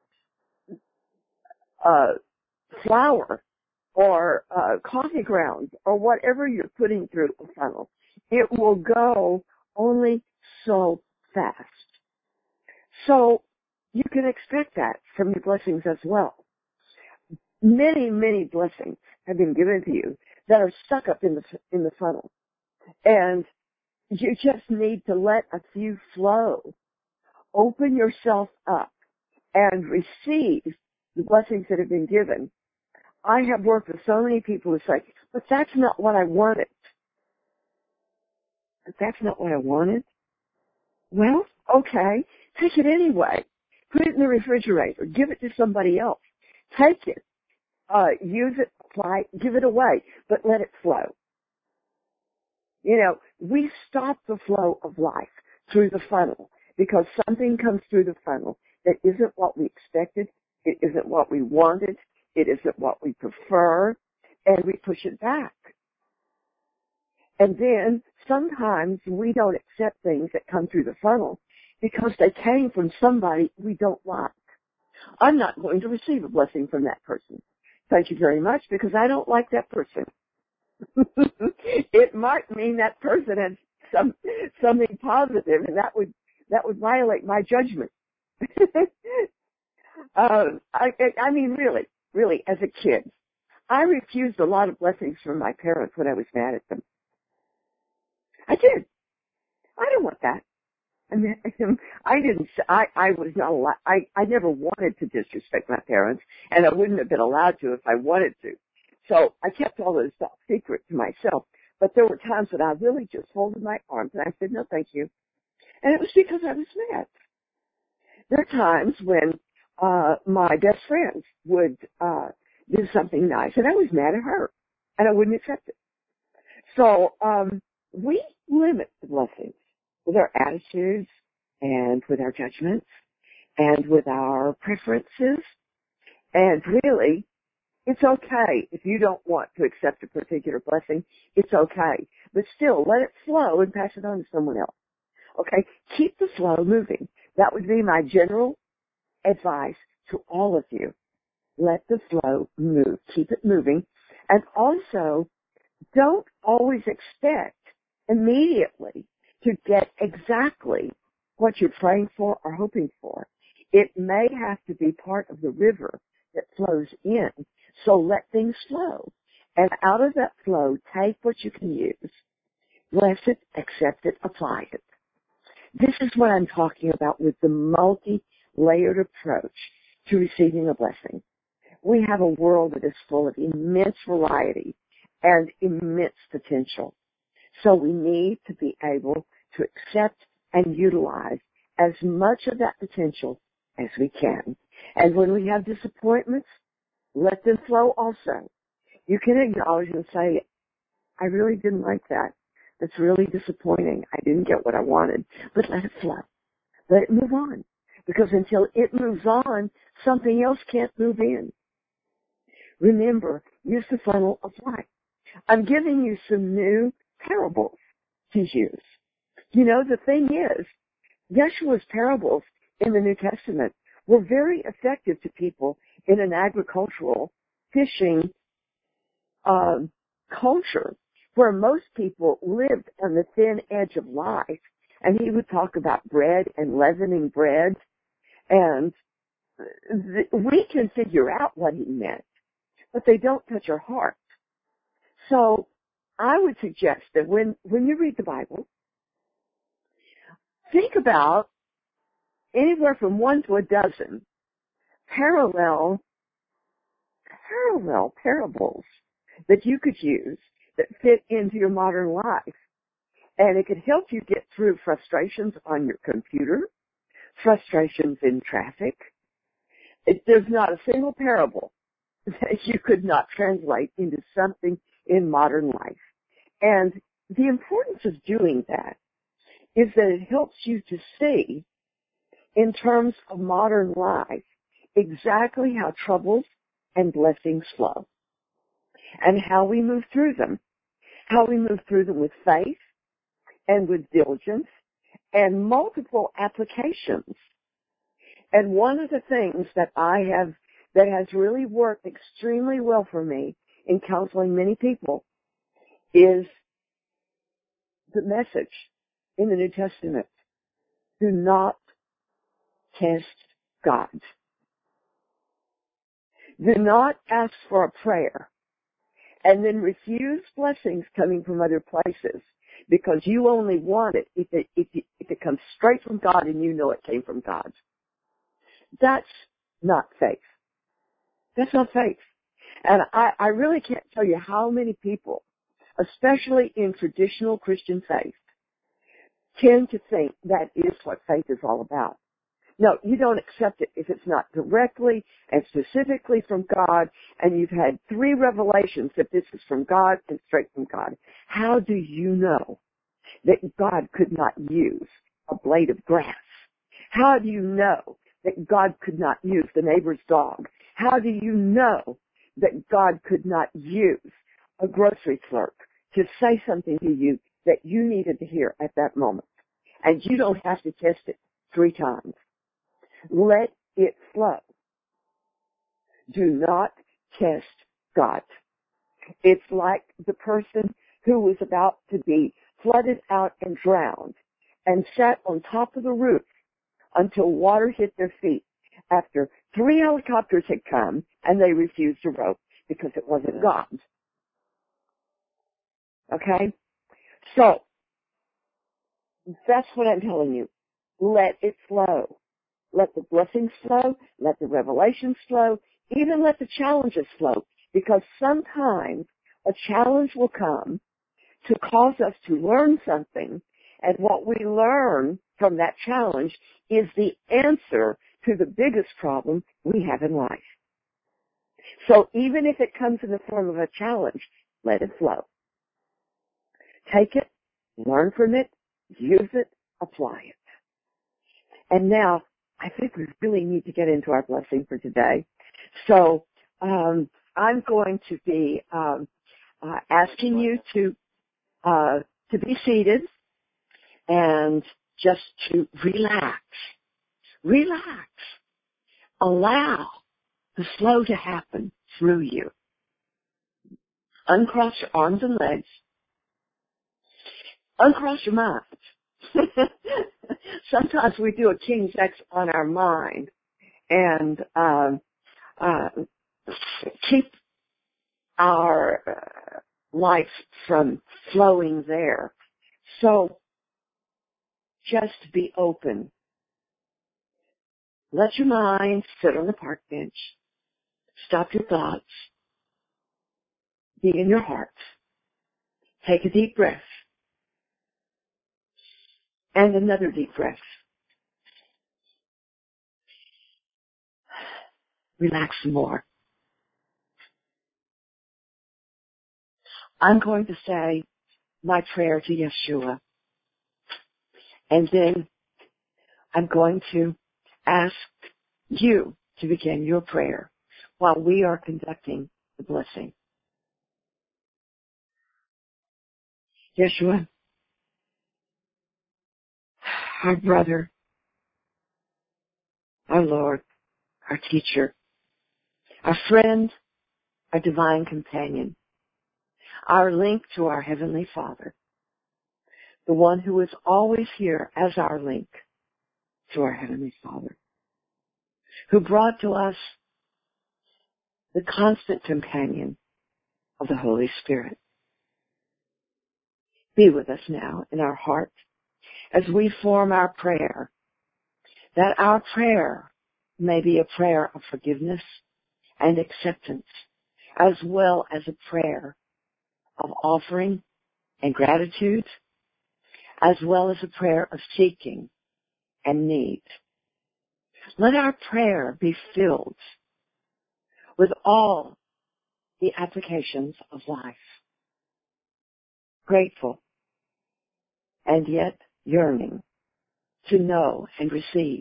Speaker 1: uh, flour or uh, coffee grounds or whatever you're putting through a funnel. It will go only so fast. So you can expect that from your blessings as well. Many, many blessings have been given to you that are stuck up in the in the funnel. And you just need to let a few flow. Open yourself up and receive the blessings that have been given. I have worked with so many people who say, but that's not what I wanted. But that's not what I wanted? Well, okay, take it anyway. Put it in the refrigerator. Give it to somebody else. Take it. Uh, use it, apply it, give it away, but let it flow. You know, we stop the flow of life through the funnel because something comes through the funnel that isn't what we expected, it isn't what we wanted, it isn't what we prefer, and we push it back. And then sometimes we don't accept things that come through the funnel because they came from somebody we don't like. I'm not going to receive a blessing from that person. Thank you very much, because I don't like that person. It might mean that person has some something positive, and that would that would violate my judgment. uh, I, I mean, really, really, as a kid, I refused a lot of blessings from my parents when I was mad at them. I did. I don't want that. I mean, I didn't, I, I was not allowed, I, I never wanted to disrespect my parents, and I wouldn't have been allowed to if I wanted to. So I kept all those stuff secret to myself. But there were times that I really just folded my arms and I said, no, thank you. And it was because I was mad. There are times when uh my best friends would uh do something nice, and I was mad at her, and I wouldn't accept it. So um we limit the blessings with our attitudes and with our judgments and with our preferences. And really, it's okay if you don't want to accept a particular blessing. It's okay. But still, let it flow and pass it on to someone else. Okay? Keep the flow moving. That would be my general advice to all of you. Let the flow move. Keep it moving. And also, don't always expect immediately to get exactly what you're praying for or hoping for. It may have to be part of the river that flows in. So let things flow. And out of that flow, take what you can use. Bless it, accept it, apply it. This is what I'm talking about with the multi-layered approach to receiving a blessing. We have a world that is full of immense variety and immense potential. So we need to be able to accept and utilize as much of that potential as we can. And when we have disappointments, let them flow also. You can acknowledge and say, I really didn't like that. That's really disappointing. I didn't get what I wanted. But let it flow. Let it move on. Because until it moves on, something else can't move in. Remember, use the funnel of life. I'm giving you some new parables to use. You know, the thing is, Yeshua's parables in the New Testament were very effective to people in an agricultural, fishing uh, culture where most people lived on the thin edge of life. And he would talk about bread and leavening bread. And th- we can figure out what he meant, but they don't touch our heart. So I would suggest that when, when you read the Bible, think about anywhere from one to a dozen parallel, parallel parables that you could use that fit into your modern life. And it could help you get through frustrations on your computer, frustrations in traffic. It, there's not a single parable that you could not translate into something in modern life. And the importance of doing that is that it helps you to see, in terms of modern life, exactly how troubles and blessings flow and how we move through them, how we move through them with faith and with diligence and multiple applications. And one of the things that I have, that has really worked extremely well for me in counseling many people is the message in the New Testament. Do not test God. Do not ask for a prayer and then refuse blessings coming from other places because you only want it if it, if it, if it comes straight from God and you know it came from God. That's not faith. That's not faith. And I, I really can't tell you how many people, especially in traditional Christian faith, tend to think that is what faith is all about. No, you don't accept it if it's not directly and specifically from God, and you've had three revelations that this is from God and straight from God. How do you know that God could not use a blade of grass? How do you know that God could not use the neighbor's dog? How do you know that God could not use a grocery clerk to say something to you that you needed to hear at that moment? And you don't have to test it three times. Let it flow. Do not test God. It's like the person who was about to be flooded out and drowned and sat on top of the roof until water hit their feet after three helicopters had come and they refused to rope because it wasn't God. Okay? So, That's what I'm telling you. Let it flow. Let the blessings flow. Let the revelations flow. Even let the challenges flow. Because sometimes a challenge will come to cause us to learn something. And what we learn from that challenge is the answer to the biggest problem we have in life. So even if it comes in the form of a challenge, let it flow. Take it, learn from it, use it, apply it. And now, I think we really need to get into our blessing for today. So um, I'm going to be um, uh, asking you to uh, to be seated and just to relax. Relax. Allow the flow to happen through you. Uncross your arms and legs. Uncross your mind. Sometimes we do a King's X on our mind and um, uh, keep our uh, life from flowing there. So just be open. Let your mind sit on the park bench. Stop your thoughts. Be in your heart. Take a deep breath. And another deep breath. Relax some more. I'm going to say my prayer to Yeshua. And then I'm going to ask you to begin your prayer while we are conducting the blessing. Yeshua, our brother, our Lord, our teacher, our friend, our divine companion, our link to our Heavenly Father, the one who is always here as our link to our Heavenly Father, who brought to us the constant companion of the Holy Spirit. Be with us now in our heart as we form our prayer, that our prayer may be a prayer of forgiveness and acceptance, as well as a prayer of offering and gratitude, as well as a prayer of seeking and need. Let our prayer be filled with all the applications of life, grateful and yet yearning to know and receive,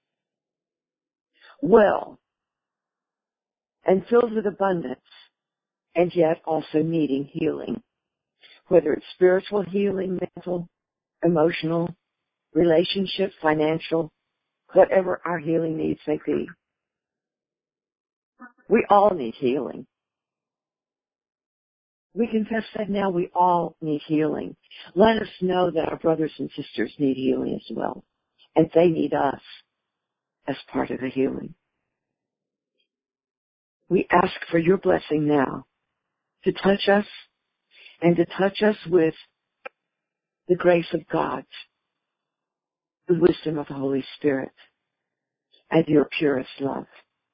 Speaker 1: well and filled with abundance, and yet also needing healing, whether it's spiritual healing, mental, emotional, relationship, financial, whatever our healing needs may be. We all need healing. We confess that now we all need healing. Let us know that our brothers and sisters need healing as well, and they need us as part of the healing. We ask for your blessing now to touch us and to touch us with the grace of God, the wisdom of the Holy Spirit, and your purest love.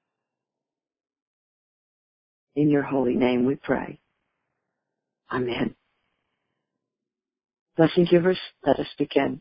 Speaker 1: In your holy name we pray. Amen. Blessing givers, let us begin.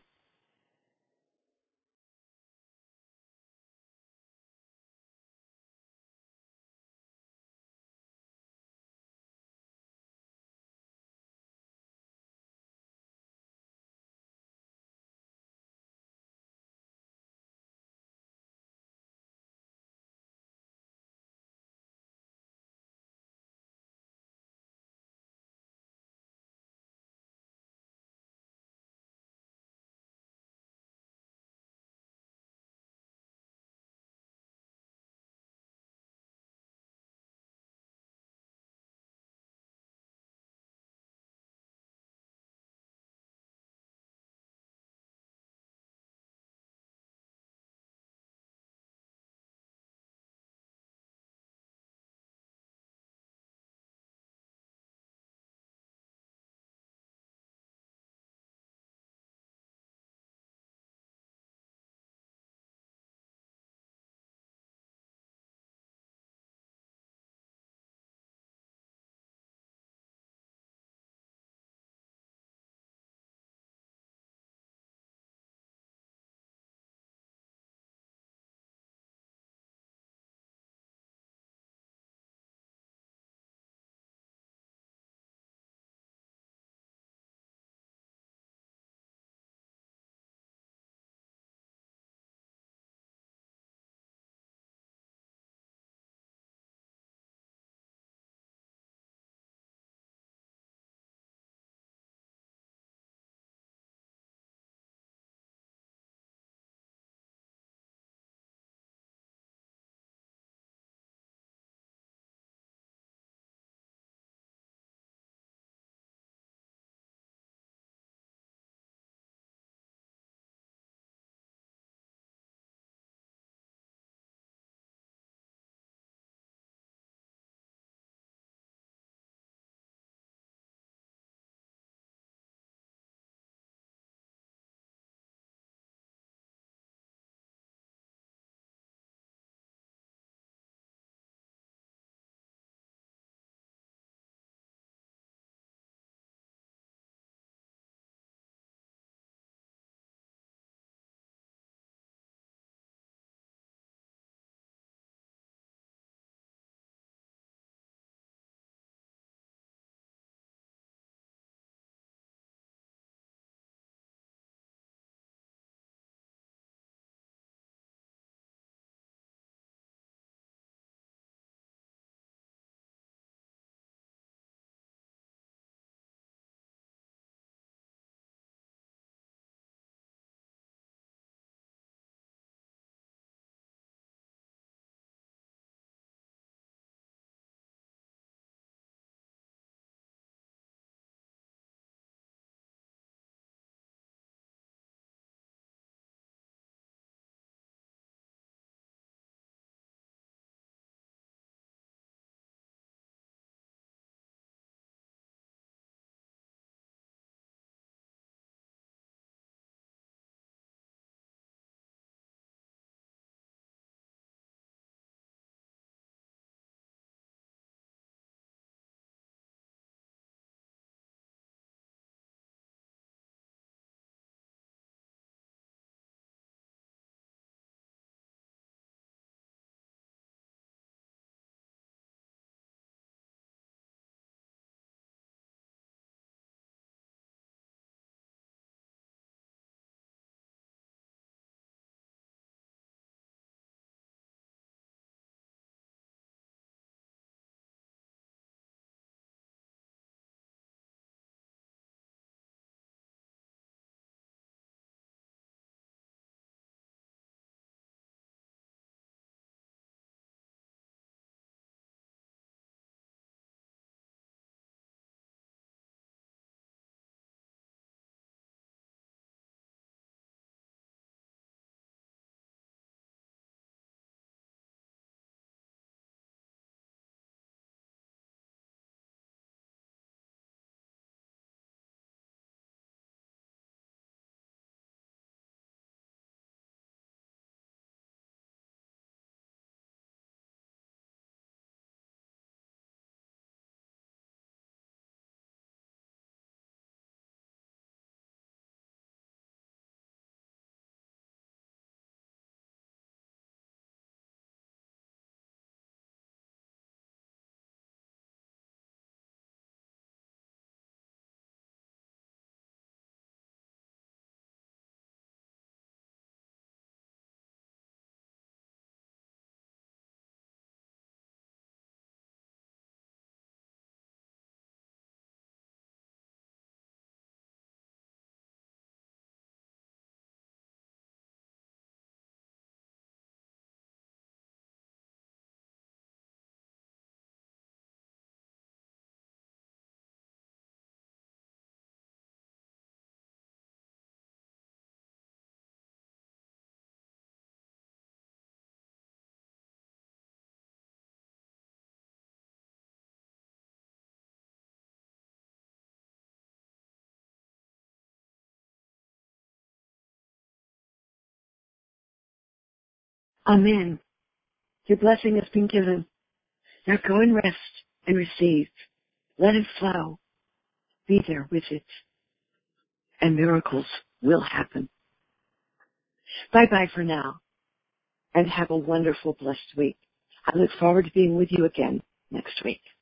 Speaker 1: Amen. Your blessing has been given. Now go and rest and receive. Let it flow. Be there with it. And miracles will happen. Bye-bye for now. And have a wonderful, blessed week. I look forward to being with you again next week.